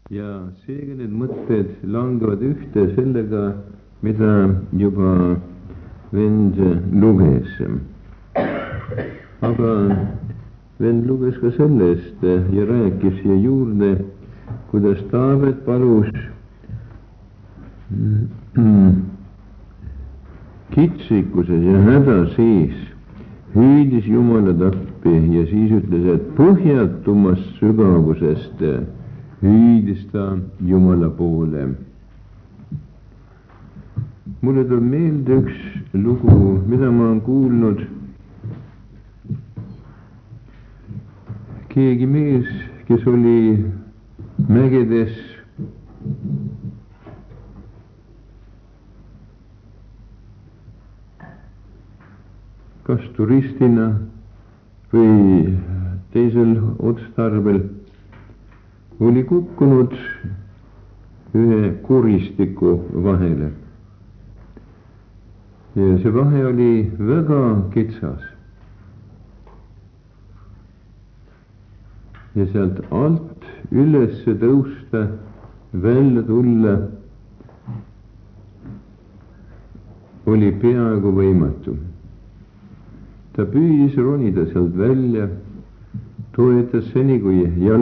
ja seega need mõtted langevad ühte sellega, mida juba vend luges. aga vend luges ka sellest ja rääkis siia juurde, kuidas Taavet palus kitsikuses ja häda sees hüüdis Jumalat appi ja siis ütles, et põhjatumast sügavusest hüüdis ta Jumala poole. Mulle tuleb meelde üks lugu, mida ma olen kuulnud. Keegi mees, kes oli mägedes kas turistina või teisel otstarbel, oli kukkunud ühe kuristiku vahele. Ja see vahe oli väga kitsas. Ja sealt alt üles tõusta, välja tulla oli peaaegu võimatu. Ta püüdis ronida sealt välja, toetas seni, kui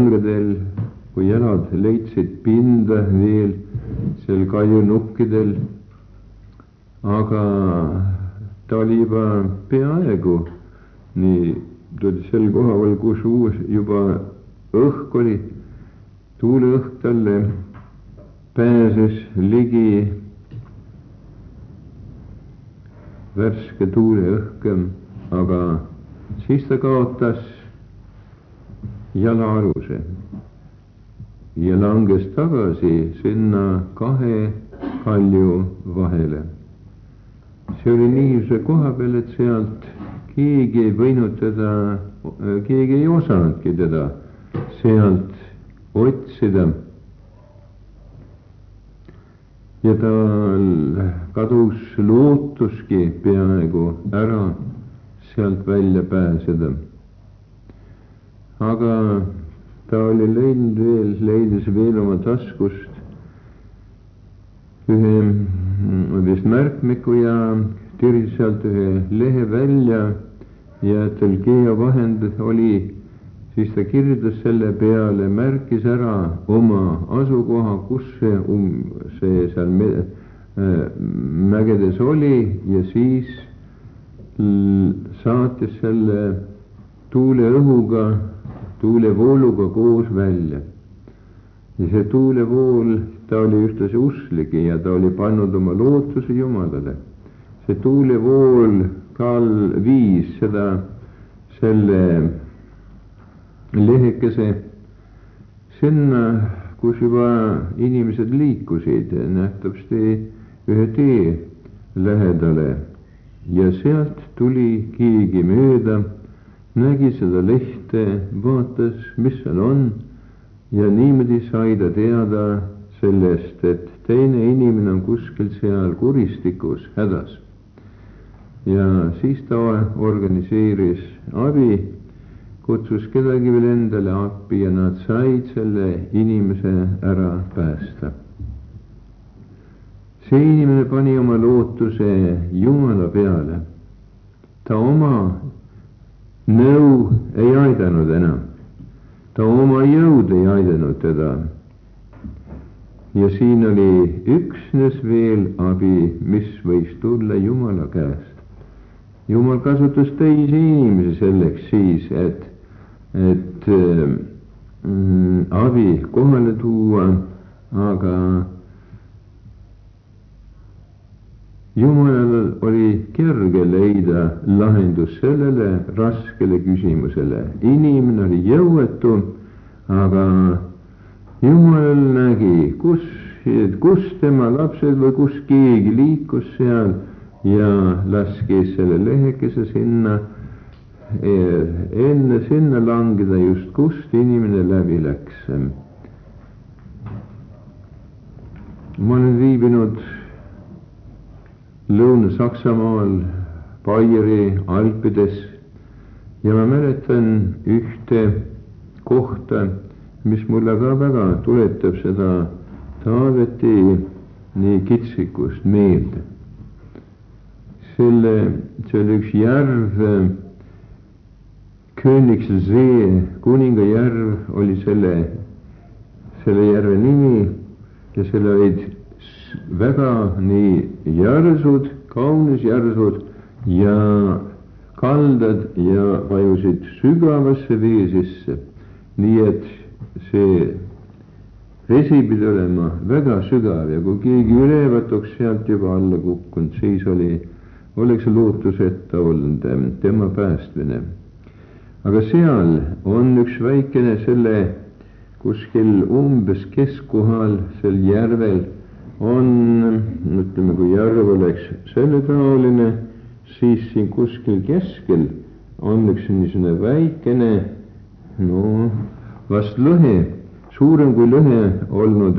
jalad leidsid pinda veel seal kaljunukkidel, aga ta oli juba peaaegu nii sel kohal, kus juba õhk oli, tuuleõhk talle pääses ligi, värske tuuleõhk, aga siis ta kaotas jalaaluse ja langes tagasi sinna kahe kalju vahele. See oli niisuguse koha peal, et sealt keegi ei võinud keegi ei osanudki teda sealt otsida. Ja tal kadus lootuski peaaegu ära sealt välja pääseda. Aga ta oli leidis veel oma taskust ühe vist märkmiku ja tiris sealt ühe lehe välja ja tal geovahend oli, siis ta kirjutas selle peale, märkis ära oma asukoha, kus see seal mägedes oli ja siis saatis selle tuulevooluga koos välja. Ja see tuulevool, ta oli ühtlasi uskligi ja ta oli pannud oma lootuse Jumalale. See tuulevool viis selle lehekese sinna, kus juba inimesed liikusid, nähtavasti ühe tee lähedale. Ja sealt tuli keegi mööda, nägi seda lehte, vaatas, mis seal on ja niimoodi sai ta teada sellest, et teine inimene on kuskil seal kuristikus hädas. Ja siis ta organiseeris abi, kutsus kedagi veel endale appi ja nad said selle inimese ära päästa. See inimene pani oma lootuse Jumala peale. Ta oma nõu ei aidanud enam. Ta oma jõud ei aidanud teda. Ja siin oli üksnes veel abi, mis võis tulla Jumala käest. Jumal kasutas teisi inimesi selleks siis, et abi kohale tuua, aga Jumalal oli kerge leida lahendus sellele raskele küsimusele. Inimene oli jõuetu, aga Jumal nägi, kus tema lapsed või kus keegi liikus seal ja laskis selle lehekese sinna, enne sinna langeda just kust inimene läbi läks. Ma olen viibinud Lõuna-Saksamaal, Baieri Alpides ja ma mäletan ühte kohta, mis mulle ka väga tuletab seda Taaveti nii kitsikust meelde. See oli üks järv, Königsee, kuningajärv oli selle järve nimi ja seal olid väga nii järsud, kaunis järsud ja kaldad ja vajusid sügavasse vee sisse. Nii et see vesi pidi olema väga sügav ja kui keegi ülevatuks sealt juba alla kukkunud, siis oleks lootuseta olnud tema päästmine. Aga seal on üks väikene selle kuskil umbes keskkohal sel järvel on, ütleme, kui järv oleks selle taoline, siis siin kuskil keskel on üks niisugune väikene, no vast lõhe, suurem kui lõhe olnud.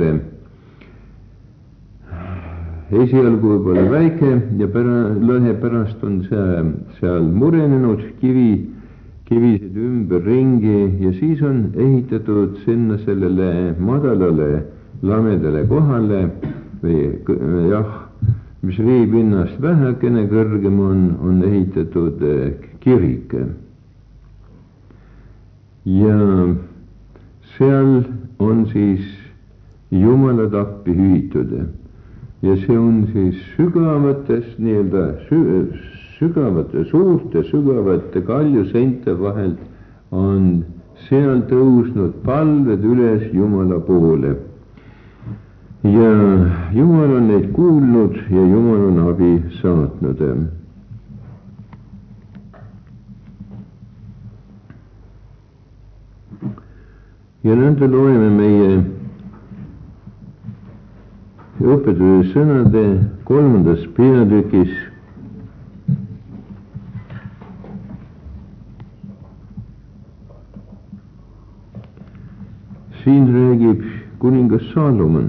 Esialgu võib-olla väike ja lõhe pärast on seal murenenud kivisid ümberringi ja siis on ehitatud sinna sellele madalale lamedale kohale või mis veepinnast vähekene kõrgem on ehitatud kirik. Ja seal on siis Jumala tappi hüütud ja see on siis sügavatest nii-öelda suurte sügavate kaljuseinte vahelt on seal tõusnud palved üles Jumala poole. Ja Jumal on neid kuulnud ja Jumal on abi saatnud. Ja nõnda loeme meie õpetuse sõnade 3. peatükis siin räägib kuningas Saalomon.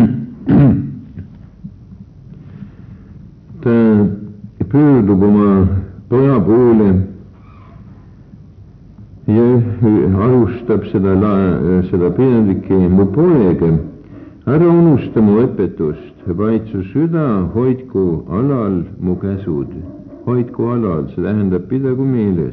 Ta pöördub oma poja poole ja alustab seda peatükki: mu poeg, ära unusta mu õpetust, vaid su süda hoidku alal mu käsud. Hoidku alal, see tähendab pidagu meeles.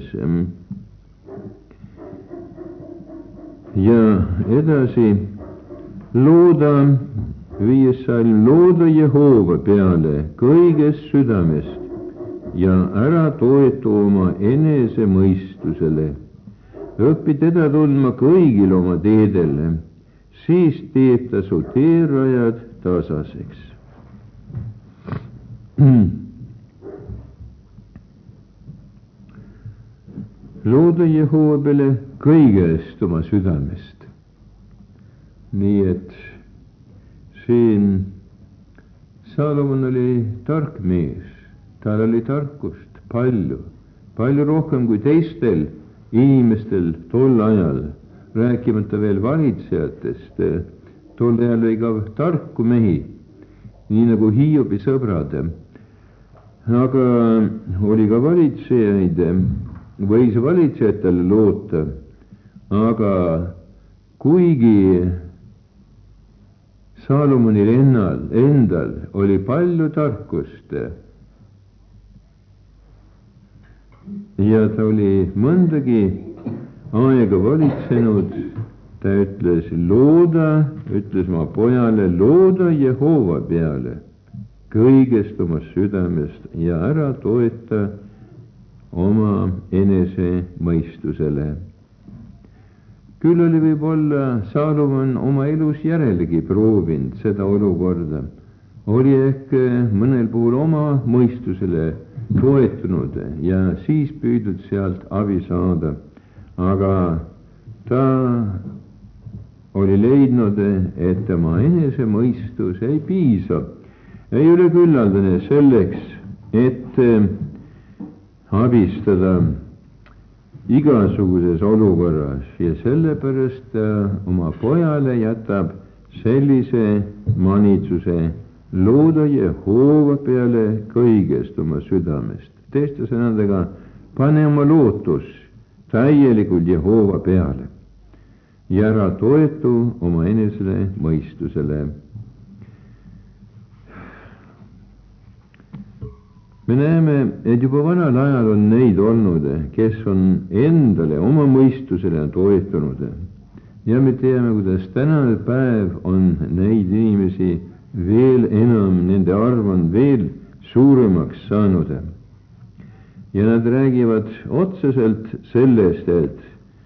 Ja edasi, looda, 5. salm, looda Jehova peale kõigest südamest ja ära toetu oma enese mõistusele. Õpi teda tundma kõigil oma teedele, siis teeb ta su teerajad tasaseks. Looda Jehova peale kõigest oma südamest. Nii et siin Saalomon oli tark mees, tal oli tarkust palju rohkem kui teistel inimestel tol ajal, rääkimata veel valitsejatest. Tol ajal oli ka tarku mehi, nii nagu Hiobi sõbrad, aga oli ka valitsejaid, võis valitsejatele loota, aga kuigi Saalomonil endal oli palju tarkust ja ta oli mõndagi aega valitsenud, ta ütles oma pojale, looda Jehova peale kõigest oma südamest ja ära toeta oma enese mõistusele. Küll oli võib-olla Saalomon oma elus järelegi proovinud seda olukorda, oli ehk mõnel puhul oma mõistusele toetunud ja siis püüdnud sealt abi saada, aga ta oli leidnud, et tema enese mõistus ei piisa, ei ole küllaldane selleks, et abistada igasuguses olukorras ja sellepärast oma pojale jätab sellise manitsuse: looda Jehova peale kõigest oma südamest. Teiste sõnadega, pane oma lootus täielikult Jehova peale. ja ära toetu oma enesele mõistusele. me näeme, et juba vanal ajal on neid olnud, kes on endale oma mõistusele toetunud. ja me teame, kuidas tänane päev on neid inimesi veel enam, nende arv on veel suuremaks saanud. ja nad räägivad otseselt sellest, et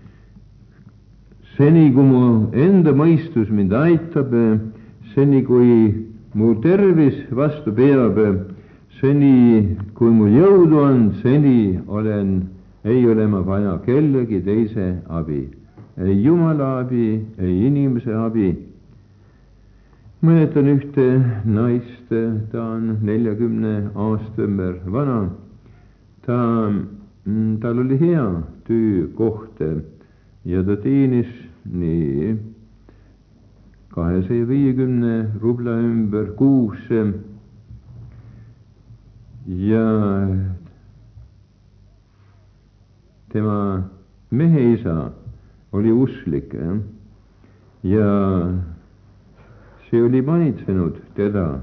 seni, kui mu enda mõistus mind aitab, seni, kui mu tervis vastu peab, seni, kui mul jõudu on, seni ei ole ma vaja kellegi teise abi. Ei Jumala abi, ei inimese abi. Mäletan ühte naist, ta on 40 aasta ümber vana. Tal oli hea töökoht ja ta teenis nii 250 rubla ümber kuus. ja tema mehe isa oli usklik ja see oli manitsenud teda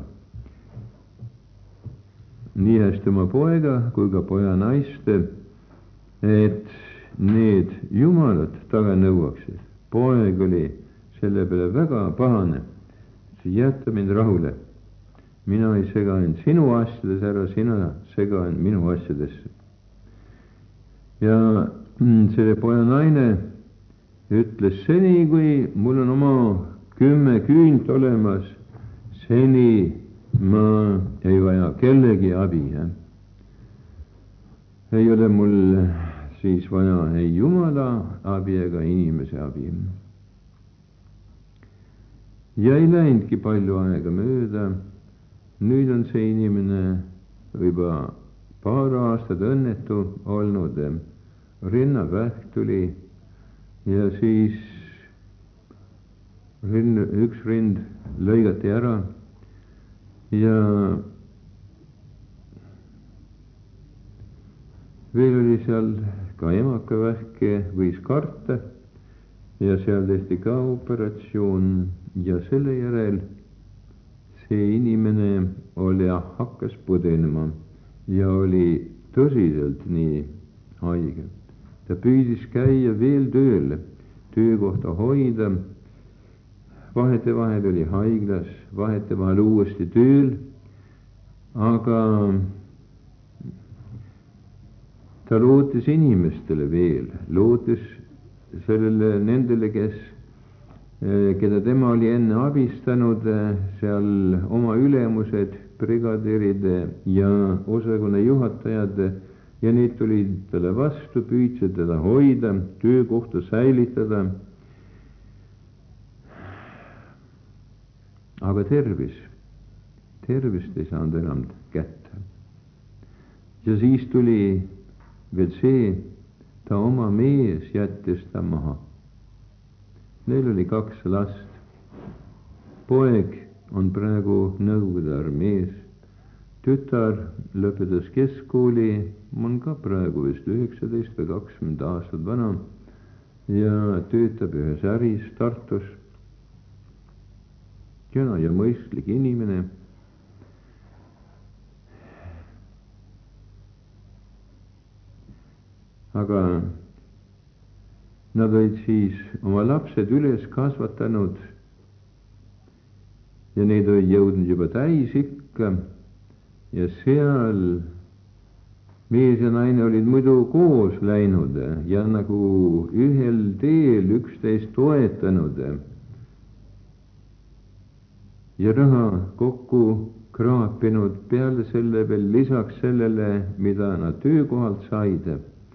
nii hästi oma poega kui ka poja naist, et need jumalad taga nõuaksid. Poeg oli selle peale väga pahane, jäta mind rahule. Mina ei sega end sinu asjades ära, sina sega end minu asjadesse. Ja selle poja naine ütles, seni kui mul on oma 10 küünt olemas, seni ma ei vaja kellegi abi. Ei ole mul siis vaja ei Jumala abi ega inimese abi. Ja ei läinudki palju aega mööda. Nüüd on see inimene juba paar aastat õnnetu olnud. Rinnavähk tuli ja siis üks rind lõigati ära ja veel oli seal ka emakavähke võis karta ja seal tehti ka operatsioon ja selle järel see inimene hakkas põdenema ja oli tõsiselt nii haige. Ta püüdis käia veel tööl, töökohta hoida, vahetevahel oli haiglas, vahetevahel uuesti tööl, aga ta lootis inimestele veel, lootis sellele nendele, keda tema oli enne abistanud, seal oma ülemused, brigaderid ja osakonna juhatajad ja need tulid talle vastu, püüdsid teda hoida, töökohta säilitada. Aga tervist ei saanud enam kätte. Ja siis tuli veel see, ta oma mees jättis ta maha. Neil oli 2 last. Poeg on praegu Nõukogude armees. Tütar lõpetas keskkooli, on ka praegu vist 19 või 20 aastat vana ja töötab ühes äris Tartus. Kena ja mõistlik inimene. Aga nad olid siis oma lapsed üles kasvatanud ja neid olid jõudnud juba täisikka ja seal mees ja naine olid muidu koos läinud ja nagu ühel teel üksteist toetanud ja raha kokku kraapinud peale selle veel lisaks sellele, mida nad töökohalt said.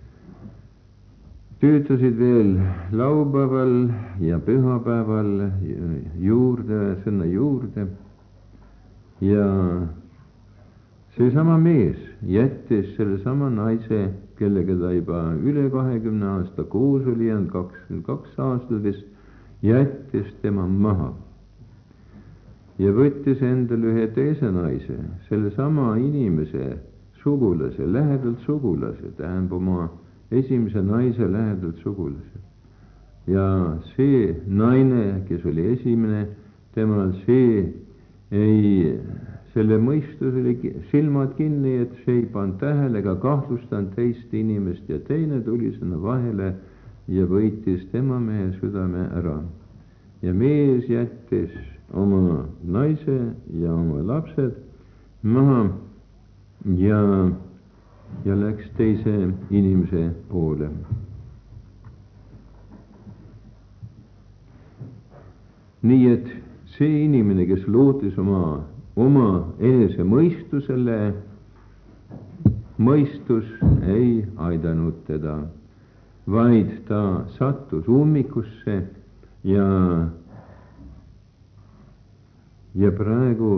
Töötasid veel laupäeval ja pühapäeval sinna juurde ja seesama mees jättis sellesama naise, kellega ta juba üle 20 aasta koos oli ja 22 aastat vist, jättis tema maha ja võttis endale ühe teise naise, sellesama inimese sugulase, lähedalt sugulase, tähendab oma esimese naise lähedalt sugulase. ja see naine, kes oli esimene, temal selle mõistus oli silmad kinni, et see ei pannud tähele ega kahtlustanud teist inimest ja teine tuli sinna vahele ja võitis tema mehe südame ära. Ja mees jättis oma naise ja oma lapsed maha ja läks teise inimese poole. Nii et see inimene, kes lootis oma enese mõistusele, mõistus ei aidanud teda, vaid ta sattus ummikusse ja praegu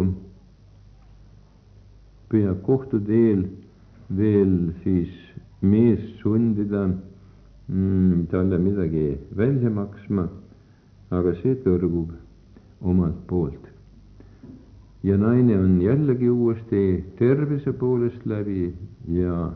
püüab kohtu teel veel siis mees sundida talle midagi välja maksma, aga see tõrgub omalt poolt. Ja naine on jällegi uuesti tervise poolest läbi ja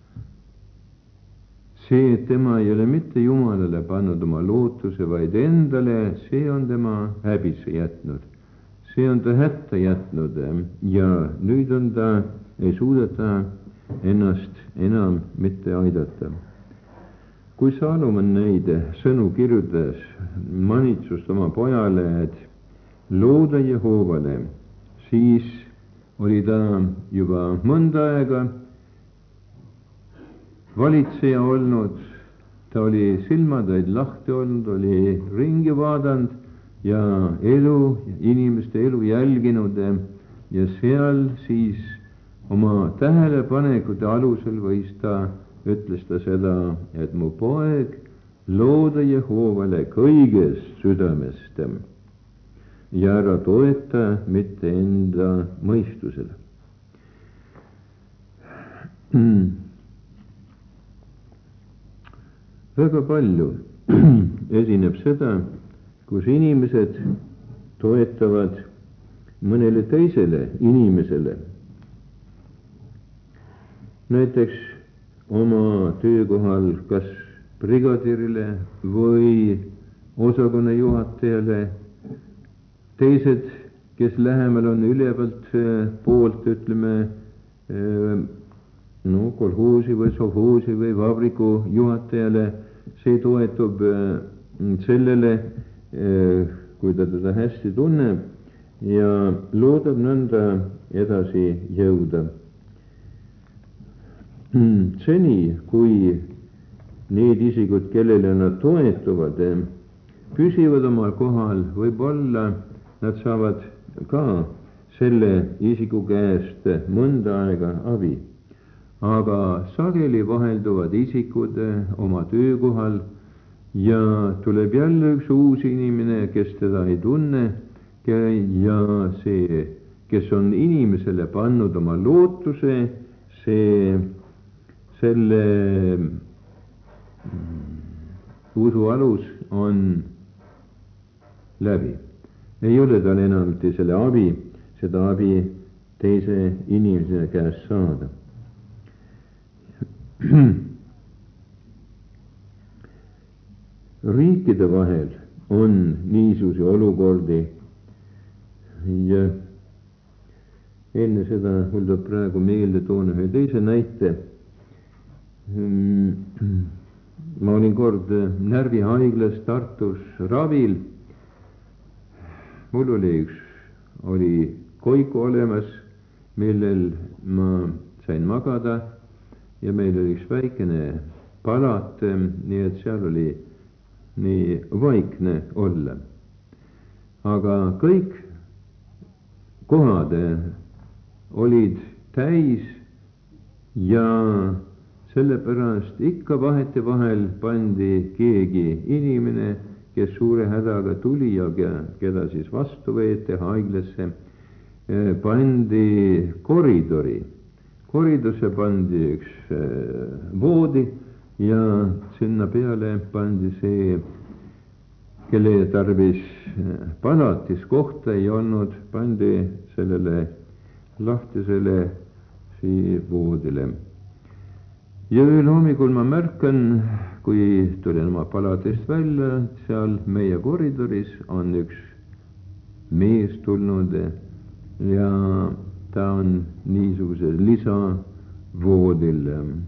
see, et tema ei ole mitte Jumalale pannud oma lootuse, vaid endale, see on tema häbisse jätnud. See on ta hätta jätnud ja nüüd on ei suudeta ennast enam mitte aidata. Kui Saalomon neid sõnu kirjutas manitsust oma pojale, et looda Jehoovale, siis oli ta juba mõnda aega valitseja olnud, ta oli silmadaid lahti olnud, oli ringi vaadanud ja inimeste elu jälginud ja seal siis oma tähelepanekute alusel ütles ta seda, et mu poeg, looda Jehoovale kõigest südamest ja ära toeta mitte enda mõistusele. Väga palju esineb seda, kus inimesed toetavad mõnele teisele inimesele. Näiteks oma töökohal kas brigadirile või osakonna juhatajale, teised, kes lähemal on ülevalt poolt, ütleme, kolhoosi või sovhoosi või vabriku juhatajale, see toetub sellele, kui ta teda hästi tunneb ja loodab nõnda edasi jõuda. Seni, kui need isikud, kellele nad toetuvad, püsivad omal kohal, võib-olla nad saavad ka selle isiku käest mõnda aega abi. Aga sageli vahelduvad isikud oma töökohal ja tuleb jälle üks uus inimene, kes teda ei tunne ja see, kes on inimesele pannud oma lootuse, selle usu alus on läbi. Ei ole tal enam seda abi teise inimese käest saada. Riikide vahel on niisuguseid olukordi ja enne seda mul tuleb praegu meelde toona ühe teise näite. Ma olin kord närvihaiglas Tartus ravil. Mul oli koiku olemas, millel ma sain magada ja meil oli üks väikene palat, nii et seal oli nii vaikne olla. Aga kõik kohad olid täis ja sellepärast ikka vahete vahel pandi keegi inimene, kes suure hädaga tuli ja keda siis vastu võeti haiglasse, pandi koridori. Koridosse pandi üks voodi ja sinna peale pandi see, kelle tarvis palatis kohta ei olnud, pandi sellele lahtisele voodile. ja ühel hommikul ma märkan, kui tulin oma paladest välja, seal meie koridoris on üks mees tulnud ja ta on niisugusel lisavoodil.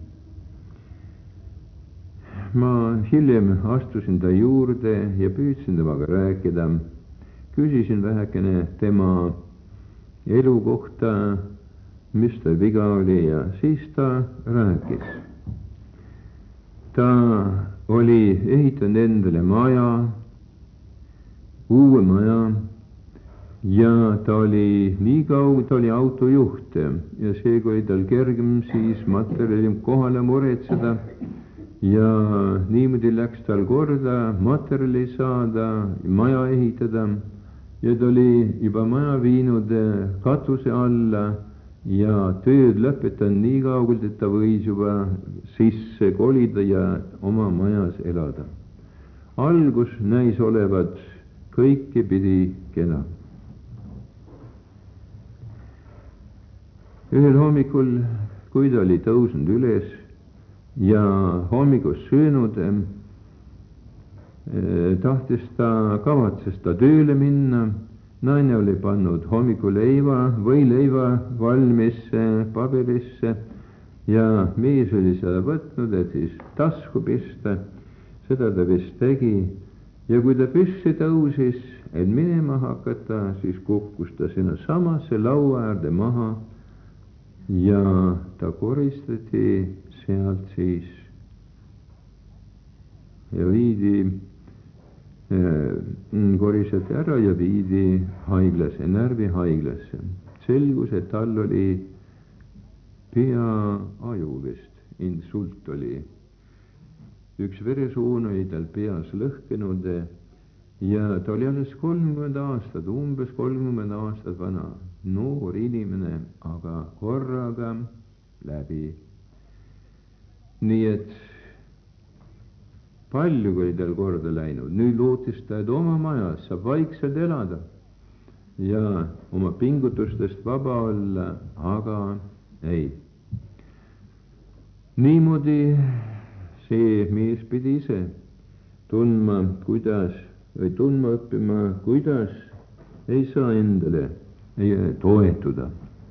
Ma hiljem astusin ta juurde ja püüdsin temaga rääkida. Küsisin vähekene tema elu kohta, mis ta viga oli ja siis ta rääkis. Ta oli ehitanud endale maja, uue maja ja ta oli nii kaugel, ta oli autojuht ja seega oli tal kergem siis materjali kohale muretseda ja niimoodi läks tal korda materjali saada, maja ehitada ja ta oli juba maja viinud katuse alla ja tööd lõpetanud nii kaugelt, et ta võis juba sisse kolida ja oma majas elada. Algus näis olevat kõike pidi kena. Ühel hommikul, kui ta oli tõusnud üles ja hommikus söönud, kavatses ta tööle minna. Naine oli pannud hommikuleiva või leiva valmis paberisse ja mees oli seda võtnud, et siis tasku pista. Seda ta vist tegi ja kui ta püssi tõusis, et minema hakata, siis kukkus ta sinna samasse laua äärde maha ja ta koristati sealt siis ja viidi koristati ära ja viidi haiglasse, närvihaiglasse. Selgus, et tal oli peaaju vist, insult oli. Üks veresuun oli tal peas lõhkenud ja ta oli alles 30 aastat, umbes 30 aastat vana. Noor inimene, aga korraga läbi. Nii et palju oli tal korda läinud. Nüüd lootis ta, et oma majas saab vaikselt elada ja oma pingutustest vaba olla, aga ei. Niimoodi see mees pidi ise tundma õppima, kuidas ei saa endale toetuda.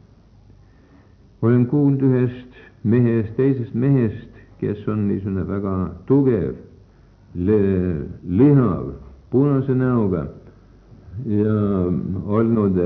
Olen kuulnud ühest mehest, teisest mehest, kes on niisugune väga tugev, lihav, punase näoga ja olnud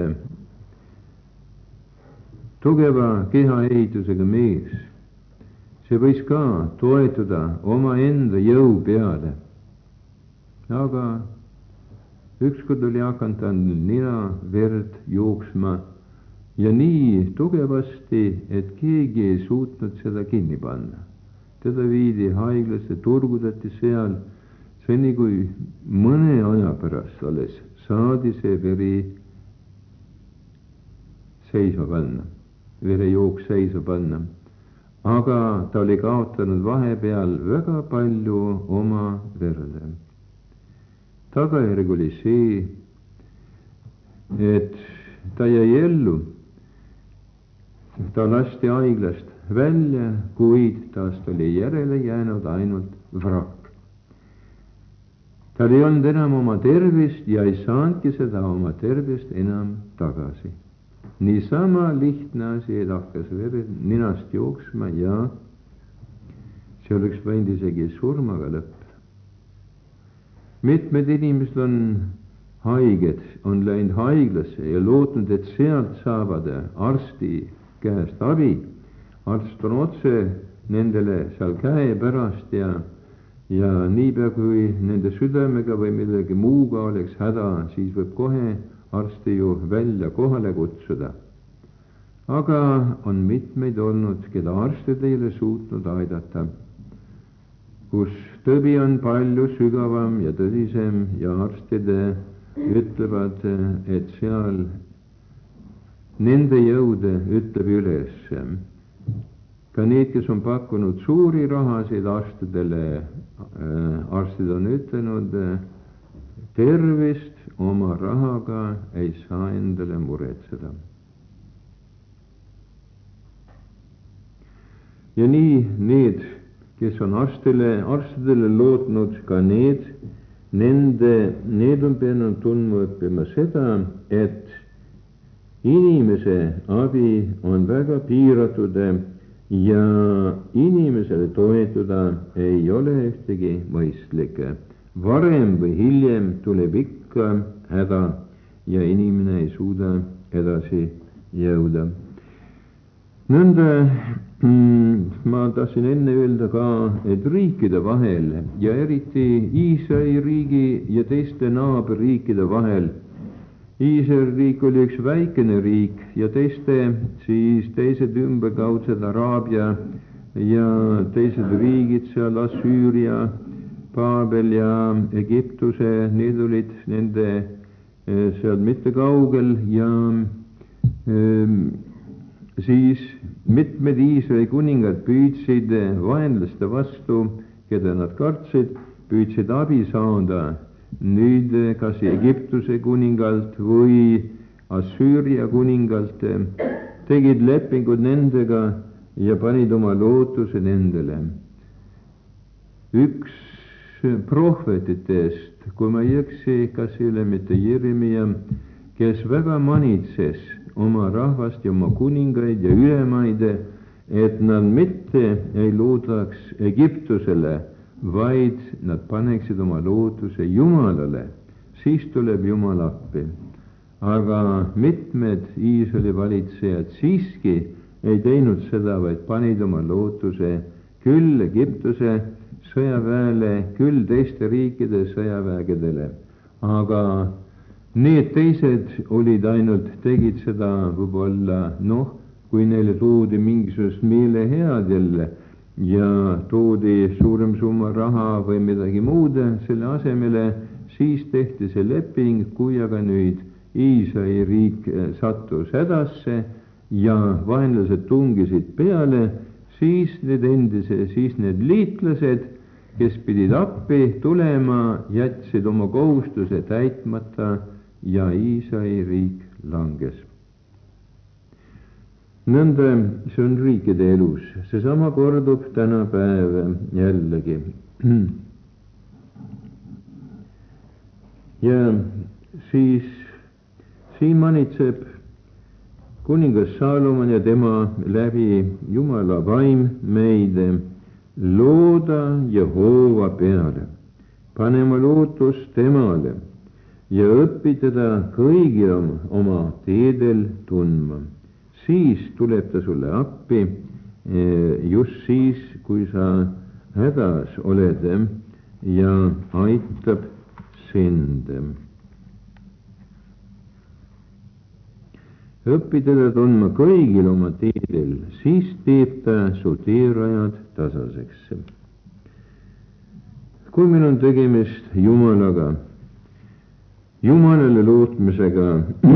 tugeva kehaehitusega mees. See võis ka toetuda omaenda jõu peale. Aga ükskord oli hakanud ta nina verd jooksma ja nii tugevasti, et keegi ei suutnud seda kinni panna. Teda viidi haiglasse, turgudati seal, seni kui mõne aja pärast alles saadi see veri seisma panna, verejooks seisma panna. Aga ta oli kaotanud vahepeal väga palju oma verde. Tagajärg oli see, et ta jäi ellu. Ta lasti haiglast välja, kuid tast oli järele jäänud ainult vrakk. Tal ei olnud enam oma tervist ja ei saanudki seda oma tervist enam tagasi. Niisama lihtne asi, et hakkas verd ninast jooksma ja see oleks võinud isegi surmaga lõppeda. Mitmed inimesed on haiged, on läinud haiglasse ja lootnud, et sealt saavad arsti käest abi. Arst on otse nendele seal käe pärast ja niipea kui nende südamega või millegi muuga oleks häda, siis võib kohe arsti ju välja kohale kutsuda. Aga on mitmeid olnud, keda arstid ei ole suutnud aidata, kus tõbi on palju sügavam ja tõsisem ja arstid ütlevad, et seal nende jõude ütleb üles. Ka need, kes on pakkunud suuri rahasid arstidele, arstid on ütelnud, tervist oma rahaga ei saa endale muretseda. Ja nii need kes on arstidele lootnud, ka need on pidanud tundma õppima seda, et inimese abi on väga piiratud ja inimesele toetuda ei ole ühtegi mõistlik. Varem või hiljem tuleb ikka häda ja inimene ei suuda edasi jõuda. Nõnda ma tahtsin enne öelda ka, et riikide vahel ja eriti Iisraeli riigi ja teiste naaberriikide vahel. Iisraeli riik oli üks väikene riik ja teised ümberkaudsed Araabia ja teised riigid seal, Assüüria, Paabel ja Egiptuse, need olid nende seal mitte kaugel ja siis mitmed Iisraeli kuningad püüdsid vaenlaste vastu, keda nad kartsid, püüdsid abi saada nüüd kas Egiptuse kuningalt või Assüüria kuningalt, tegid lepingud nendega ja panid oma lootuse nendele. Üks prohvetitest, kui ma ei eksi, kas ei ole mitte Jeremia, kes väga manitses oma rahvast ja oma kuningaid ja ülemaid, et nad mitte ei loodaks Egiptusele, vaid nad paneksid oma lootuse Jumalale, siis tuleb Jumal appi. Aga mitmed Iisraeli valitsejad siiski ei teinud seda, vaid panid oma lootuse küll Egiptuse sõjaväele, küll teiste riikide sõjavägedele, aga need teised tegid seda võib-olla, kui neile toodi mingisugust meelehead jälle ja toodi suurem summa raha või midagi muud selle asemele, siis tehti see leping, kui aga nüüd Iisraeli riik sattus hädasse ja vaenlased tungisid peale, siis need liitlased, kes pidid appi tulema, jätsid oma kohustuse täitmata ja Iisraeli riik langes. Nõnda see on riikide elus, seesama kordub tänapäev jällegi. Ja siis siin manitseb kuningas Saalomon ja tema läbi Jumala vaim meid, looda Jehova peale, panema lootust temale ja õpi teda kõigil oma teedel tundma. Siis tuleb ta sulle appi, just siis, kui sa hädas oled ja aitab sind. Õpi teda tundma kõigil oma teedel, siis teeb ta su teerajad tasaseks. Kui meil on tegemist Jumalaga, Jumalale lootmisega,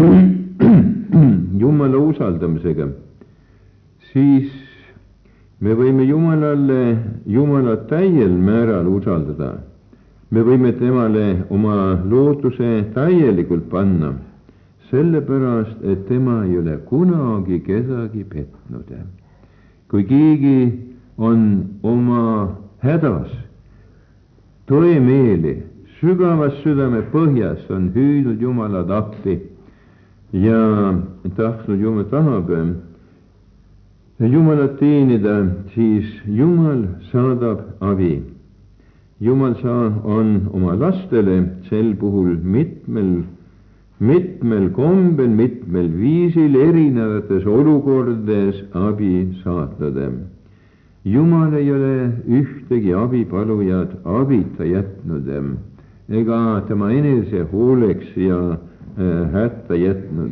Jumala usaldamisega, siis me võime Jumala täiel määral usaldada. Me võime temale oma lootuse täielikult panna, sellepärast, et tema ei ole kunagi kedagi petnud. Kui keegi on oma hädas, tõemeeli, sügavas südame põhjas on hüüdnud Jumalad appi ja tahab Jumalat teenida, siis Jumal saadab abi. Jumal on oma lastele sel puhul mitmel kombel, mitmel viisil, erinevates olukordades abi saatnud. Jumal ei ole ühtegi abipalujat abita jätnud ega tema enese hooleks ja hätta jätnud.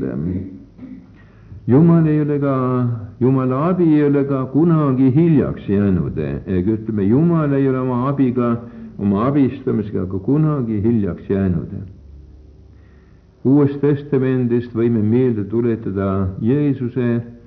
Jumala abi ei ole ka kunagi hiljaks jäänud. Ütleme, Jumal ei ole oma abistamisega ka kunagi hiljaks jäänud. Uuest testamendist võime meelde tuletada Jeesust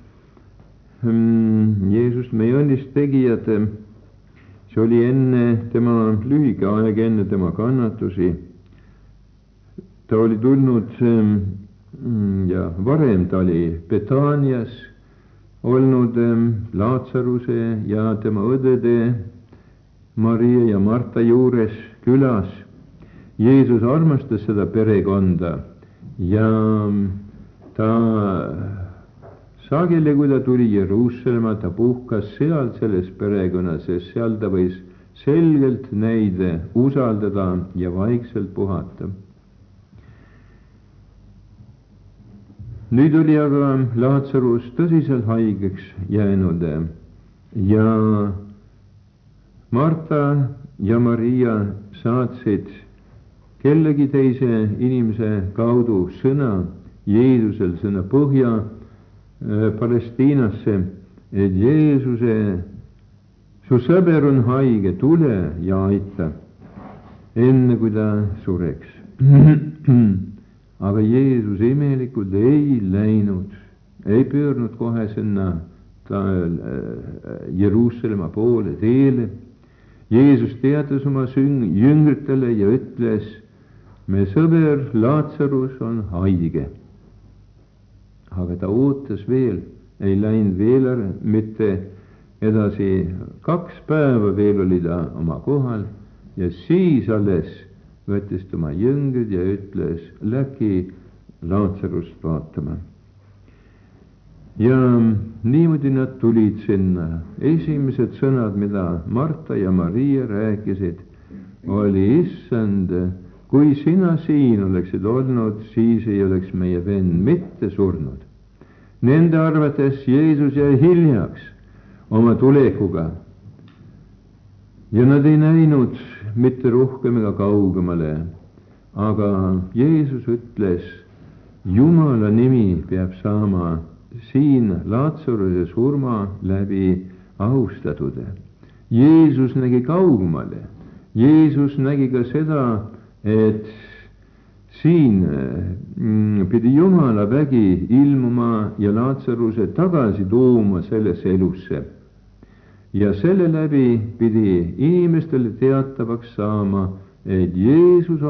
meie õnnist tegijad. See oli enne tema lühike aeg, enne tema kannatusi. Ta oli tulnud ja varem ta oli Betaanias olnud Laatsaruse ja tema õdede Maria ja Marta juures külas. Jeesus armastas seda perekonda ja ta sageli, kui ta tuli Jeruusalemma, ta puhkas seal selles perekonnas, sest seal ta võis selgelt neid usaldada ja vaikselt puhata. Nüüd oli aga Laatsarus tõsiselt haigeks jäänud ja Marta ja Maria saatsid kellegi teise inimese kaudu sõna Jeesusel, sõna Põhja Palestiinasse, et Jeesuse, su sõber on haige, tule ja aita, enne kui ta sureks. Aga Jeesus imelikult ei läinud, ei pöörnud kohe sinna Jeruusalemma poole teele. Jeesus teatas oma jüngritele ja ütles, me sõber Laatsarus on haige. Aga ta ootas veel, ei läinud veel mitte edasi, 2 päeva veel oli ta oma kohal ja siis alles võttis tema jüngrid ja ütles, läki Laatsarust vaatama. Ja niimoodi nad tulid sinna. Esimesed sõnad, mida Marta ja Maria rääkisid, oli, issand, kui sina siin oleksid olnud, siis ei oleks meie vend mitte surnud. Nende arvates Jeesus jäi hiljaks oma tulekuga ja nad ei näinud mitte rohkem ega kaugemale. Aga Jeesus ütles, Jumala nimi peab saama siin Laatsaruse surma läbi austatud. Jeesus nägi kaugemale. Jeesus nägi ka seda, et siin pidi Jumala vägi ilmuma ja Laatsaruse tagasi tooma sellesse elusse. Ja selle läbi pidi inimestele teatavaks saama, et Jeesusel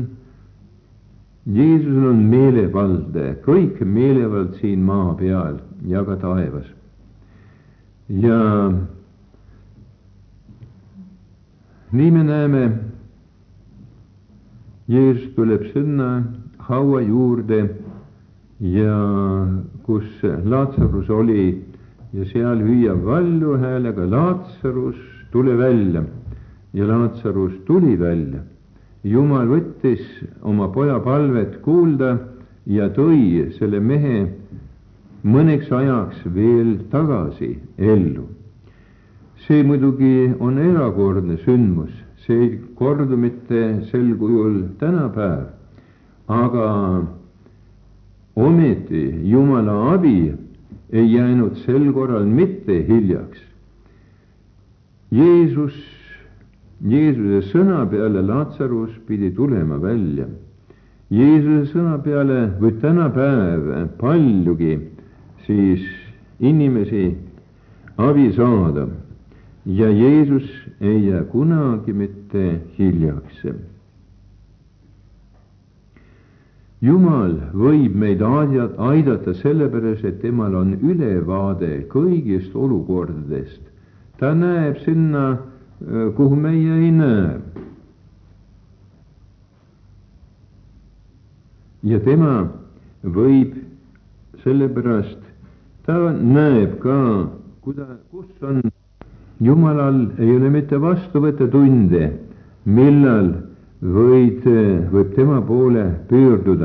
on meelevald, kõik meelevald siin maa peal ja ka taevas. Ja nii me näeme, Jeesus tuleb sinna haua juurde ja kus Laatsarus oli ja seal hüüab valju häälega, Laatsarus, tule välja. Ja Laatsarus tuli välja. Jumal võttis oma poja palvet kuulda ja tõi selle mehe mõneks ajaks veel tagasi ellu. See muidugi on erakordne sündmus. See ei kordu mitte sel kujul tänapäev, aga ometi Jumala abi ei jäänud sel korral mitte hiljaks. Jeesuse sõna peale Laatsarus pidi tulema välja. Jeesuse sõna peale võib tänapäev paljugi siis inimesi abi saada. Ja Jeesus ei jää kunagi mitte hiljaks. Jumal võib meid aidata sellepärast, et temal on ülevaade kõigist olukordadest. Ta näeb sinna, kuhu meie ei näe. Ja tema võib sellepärast, ta näeb ka, kus on Jumalal ei ole mitte vastuvõttetunde, millal võib tema poole pöörduda.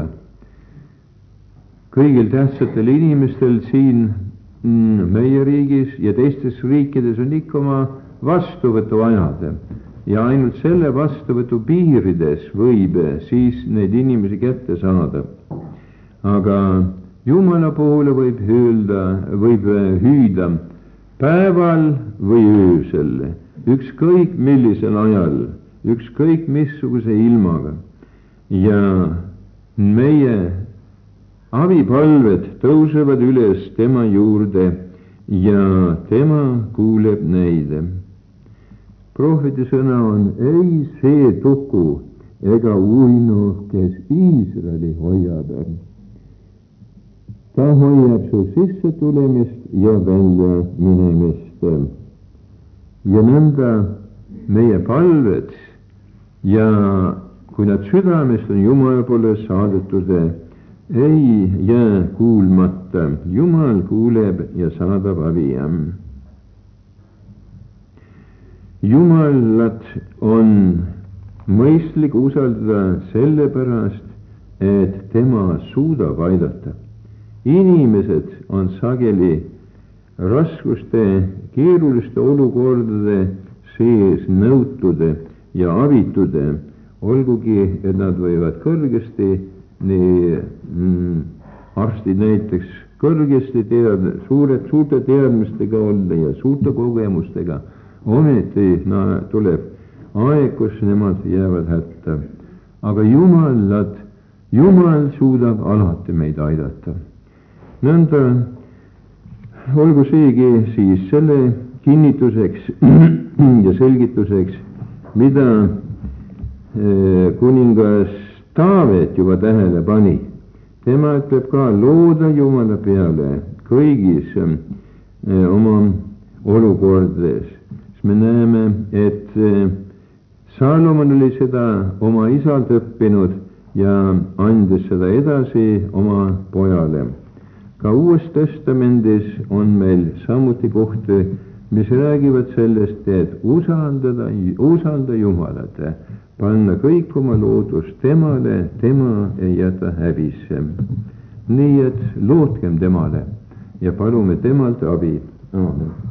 Kõigil tähtsatel inimestel siin meie riigis ja teistes riikides on ikka oma vastuvõtuajad ja ainult selle vastuvõtu piirides võib siis neid inimesi kätte saada. Aga Jumala poole võib hüüda päeval või öösel, ükskõik millisel ajal, ükskõik missuguse ilmaga. Ja meie abipalved tõusevad üles tema juurde ja tema kuuleb neid. Prohveti sõna on, ei see tuku ega uinu, kes Iisraeli hoiab. Ta hoiab su sisse tulemist ja välja minemist. Ja nõnda meie palved ja kui nad südamest on Jumala poole saadetud, ei jää kuulmata. Jumal kuuleb ja saadab abi. Jumalat on mõistlik usaldada sellepärast, et tema suudab aidata. Inimesed on sageli raskuste, keeruliste olukordade sees nõutude ja abitude, olgugi, et nad võivad kõrgesti, nii arstid näiteks kõrgesti suurte teadmistega olla ja suurte kogemustega, ometi tuleb aeg, kus nemad jäävad hätta. Aga Jumal suudab alati meid aidata. Nõnda olgu seegi siis selle kinnituseks ja selgituseks, mida kuningas Taavet juba tähele pani. Tema ütleb ka looda Jumala peale kõigis oma olukordades. Me näeme, et Salomon oli seda oma isalt õppinud ja andis seda edasi oma pojale. Ka Uues Testamendis on meil samuti kohti, mis räägivad sellest, et usalda Jumalat, panna kõik oma loodus temale, tema ei jäta häbisse. Nii et lootkem temale ja palume temalt abi. Aamen.